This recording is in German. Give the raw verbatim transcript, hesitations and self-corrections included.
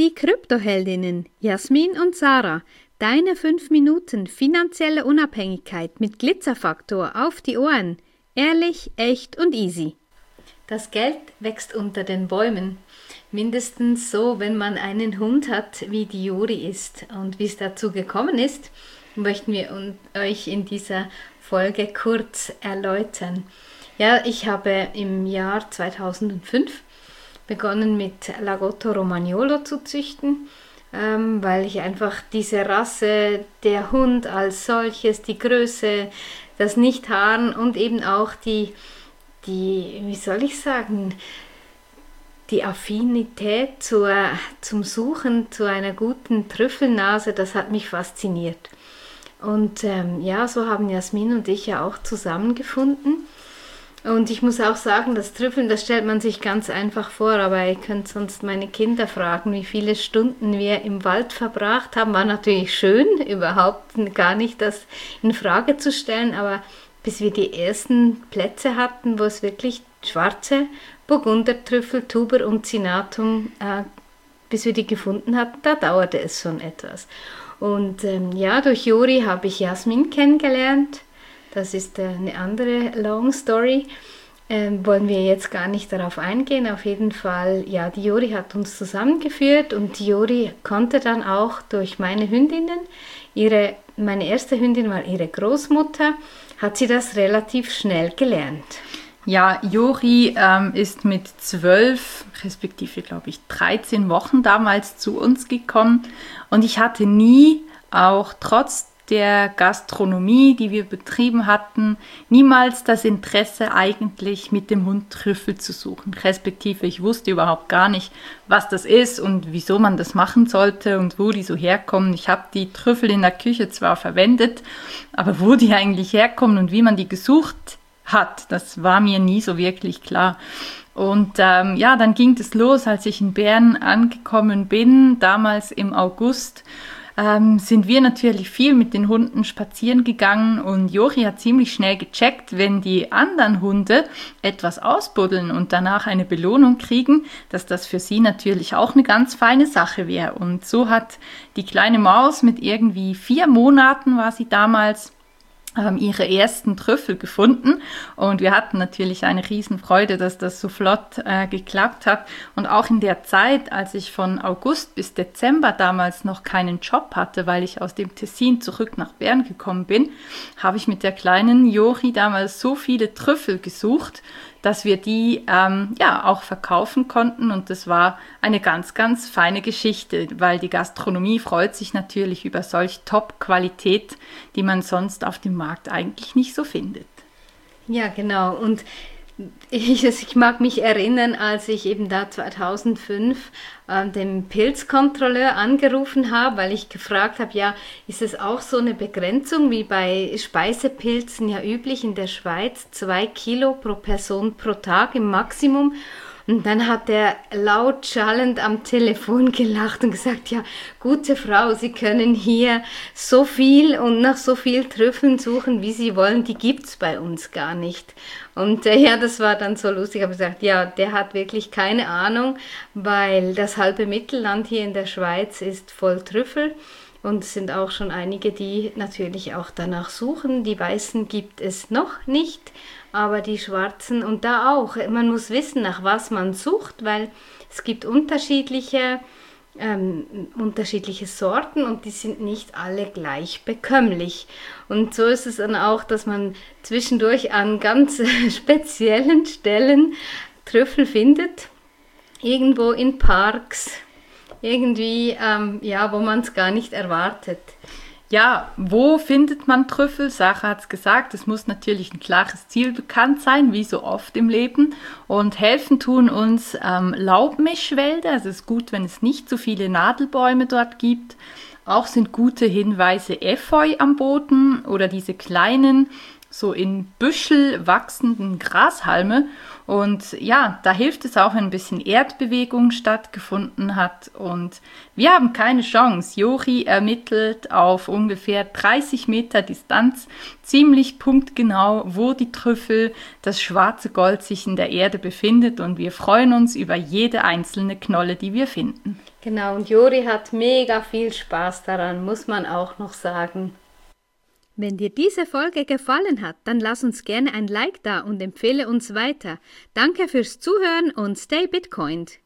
Die Kryptoheldinnen Jasmin und Sarah, deine fünf Minuten finanzielle Unabhängigkeit mit Glitzerfaktor auf die Ohren. Ehrlich, echt und easy. Das Geld wächst unter den Bäumen. Mindestens so, wenn man einen Hund hat, wie die Juri ist. Und wie es dazu gekommen ist, möchten wir euch in dieser Folge kurz erläutern. Ja, ich habe im Jahr zweitausendfünf begonnen mit Lagotto Romagnolo zu züchten, ähm, weil ich einfach diese Rasse, der Hund als solches, die Größe, das Nichthaaren und eben auch die, die, wie soll ich sagen, die Affinität zur, zum Suchen zu einer guten Trüffelnase, das hat mich fasziniert. Und ähm, ja, so haben Jasmin und ich ja auch zusammengefunden. Und ich muss auch sagen, das Trüffeln, das stellt man sich ganz einfach vor, aber ihr könnt sonst meine Kinder fragen, wie viele Stunden wir im Wald verbracht haben. War natürlich schön, überhaupt gar nicht das in Frage zu stellen, aber bis wir die ersten Plätze hatten, wo es wirklich schwarze Burgundertrüffel, Tuber und Cinatum, äh, bis wir die gefunden hatten, da dauerte es schon etwas. Und ähm, ja, durch Juri habe ich Jasmin kennengelernt. Das ist äh, eine andere Long Story. Ähm, wollen wir jetzt gar nicht darauf eingehen. Auf jeden Fall, ja, die Juri hat uns zusammengeführt und die Juri konnte dann auch durch meine Hündinnen, ihre, meine erste Hündin war ihre Großmutter, hat sie das relativ schnell gelernt. Ja, Juri ähm, ist mit zwölf, respektive glaube ich dreizehn Wochen damals zu uns gekommen und ich hatte nie, auch trotz der Gastronomie, die wir betrieben hatten, niemals das Interesse eigentlich mit dem Hund Trüffel zu suchen. Respektive ich wusste überhaupt gar nicht, was das ist und wieso man das machen sollte und wo die so herkommen. Ich habe die Trüffel in der Küche zwar verwendet, aber wo die eigentlich herkommen und wie man die gesucht hat, das war mir nie so wirklich klar. Und ähm, ja, dann ging es los, als ich in Bern angekommen bin, damals im August. Ähm, sind wir natürlich viel mit den Hunden spazieren gegangen und Juri hat ziemlich schnell gecheckt, wenn die anderen Hunde etwas ausbuddeln und danach eine Belohnung kriegen, dass das für sie natürlich auch eine ganz feine Sache wäre. Und so hat die kleine Maus mit irgendwie vier Monaten war sie damals, haben ihre ersten Trüffel gefunden und wir hatten natürlich eine Riesenfreude, dass das so flott äh, geklappt hat. Und auch in der Zeit, als ich von August bis Dezember damals noch keinen Job hatte, weil ich aus dem Tessin zurück nach Bern gekommen bin, habe ich mit der kleinen Jori damals so viele Trüffel gesucht, dass wir die ähm, ja auch verkaufen konnten und das war eine ganz, ganz feine Geschichte, weil die Gastronomie freut sich natürlich über solch Top-Qualität, die man sonst auf dem Markt eigentlich nicht so findet. Ja, genau. Und ich, ich mag mich erinnern, als ich eben da zweitausendfünf äh, den Pilzkontrolleur angerufen habe, weil ich gefragt habe, ja, ist es auch so eine Begrenzung wie bei Speisepilzen ja üblich in der Schweiz, zwei Kilo pro Person pro Tag im Maximum? Und dann hat er laut schallend am Telefon gelacht und gesagt, ja, gute Frau, Sie können hier so viel und nach so viel Trüffeln suchen, wie Sie wollen, die gibt's bei uns gar nicht. Und äh, ja, das war dann so lustig. Ich habe gesagt, ja, der hat wirklich keine Ahnung, weil das halbe Mittelland hier in der Schweiz ist voll Trüffel. Und es sind auch schon einige, die natürlich auch danach suchen. Die Weißen gibt es noch nicht, aber die Schwarzen und da auch. Man muss wissen, nach was man sucht, weil es gibt unterschiedliche, ähm, unterschiedliche Sorten und die sind nicht alle gleich bekömmlich. Und so ist es dann auch, dass man zwischendurch an ganz speziellen Stellen Trüffel findet, irgendwo in Parks, irgendwie, ähm, ja, wo man es gar nicht erwartet. Ja, wo findet man Trüffel? Sarah hat es gesagt, es muss natürlich ein klares Ziel bekannt sein, wie so oft im Leben. Und helfen tun uns ähm, Laubmischwälder. Also es ist gut, wenn es nicht so viele Nadelbäume dort gibt. Auch sind gute Hinweise Efeu am Boden oder diese kleinen, so in Büschel wachsenden Grashalme. Und ja, da hilft es auch, wenn ein bisschen Erdbewegung stattgefunden hat. Und wir haben keine Chance. Jori ermittelt auf ungefähr dreißig Meter Distanz ziemlich punktgenau, wo die Trüffel, das schwarze Gold sich in der Erde befindet. Und wir freuen uns über jede einzelne Knolle, die wir finden. Genau, und Jori hat mega viel Spaß daran, muss man auch noch sagen. Wenn dir diese Folge gefallen hat, dann lass uns gerne ein Like da und empfehle uns weiter. Danke fürs Zuhören und stay Bitcoined!